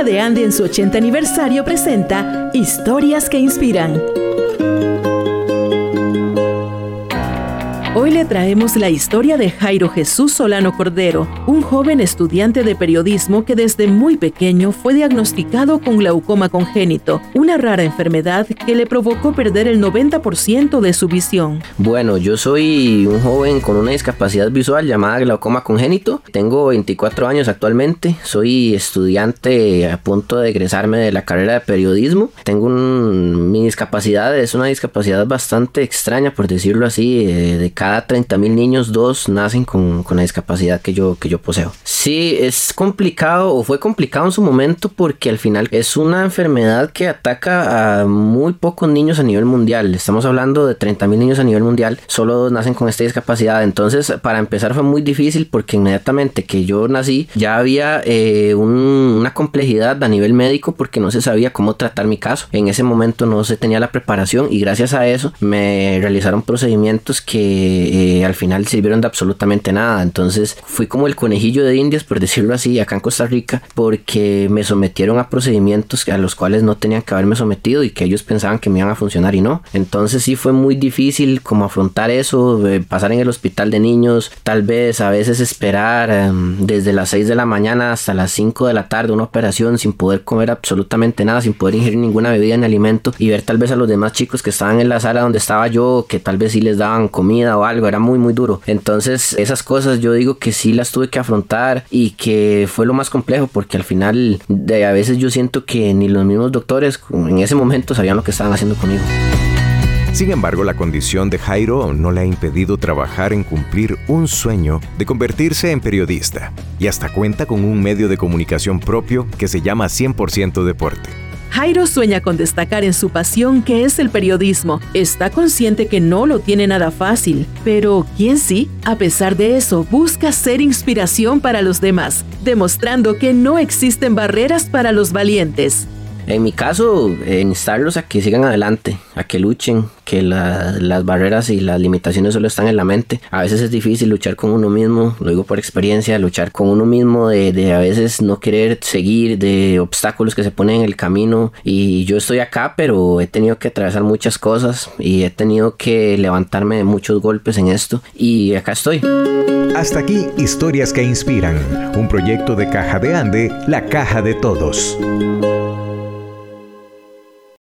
Caja de Ande en su 80 aniversario presenta Historias que Inspiran. Hoy le traemos la historia de Jairo Jesús Solano Cordero, un joven estudiante de periodismo que desde muy pequeño fue diagnosticado con glaucoma congénito, una rara enfermedad que le provocó perder el 90% de su visión. Bueno, yo soy un joven con una discapacidad visual llamada glaucoma congénito. Tengo 24 años actualmente. Soy estudiante a punto de egresarme de la carrera de periodismo. Mi discapacidad es una discapacidad bastante extraña, por decirlo así. De cada 30,000 niños, 2 nacen con la discapacidad que yo poseo. Sí, es complicado, o fue complicado en su momento, porque al final es una enfermedad que ataca a muy pocos niños a nivel mundial. Estamos hablando de 30,000 niños a nivel mundial, solo 2 nacen con esta discapacidad. Entonces, para empezar fue muy difícil, porque inmediatamente que yo nací ya había una complejidad a nivel médico, porque no se sabía cómo tratar mi caso. En ese momento no se tenía la preparación, y gracias a eso me realizaron procedimientos que al final sirvieron de absolutamente nada. Entonces fui como el conejillo de Indias, por decirlo así, acá en Costa Rica, porque me sometieron a procedimientos a los cuales no tenían que haberme sometido y que ellos pensaban que me iban a funcionar y no. Entonces sí fue muy difícil como afrontar eso, pasar en el hospital de niños, tal vez a veces esperar desde las 6 de la mañana hasta las 5 de la tarde una operación sin poder comer absolutamente nada, sin poder ingerir ninguna bebida ni alimento, y ver tal vez a los demás chicos que estaban en la sala donde estaba yo, que tal vez sí les daban comida o algo. Era muy muy duro. Entonces esas cosas yo digo que sí las tuve que afrontar, y que fue lo más complejo, porque al final a veces yo siento que ni los mismos doctores en ese momento sabían lo que estaban haciendo conmigo. Sin embargo, la condición de Jairo no le ha impedido trabajar en cumplir un sueño de convertirse en periodista, y hasta cuenta con un medio de comunicación propio que se llama 100% Deporte. Jairo sueña con destacar en su pasión, que es el periodismo. Está consciente que no lo tiene nada fácil, pero ¿quién sí? A pesar de eso, busca ser inspiración para los demás, demostrando que no existen barreras para los valientes. En mi caso, instarlos a que sigan adelante, a que luchen, que las barreras y las limitaciones solo están en la mente. A veces es difícil luchar con uno mismo, lo digo por experiencia, luchar con uno mismo, de a veces no querer seguir, de obstáculos que se ponen en el camino. Y yo estoy acá, pero he tenido que atravesar muchas cosas y he tenido que levantarme de muchos golpes en esto, y acá estoy. Hasta aquí, Historias que Inspiran, un proyecto de Caja de Ande, la caja de todos.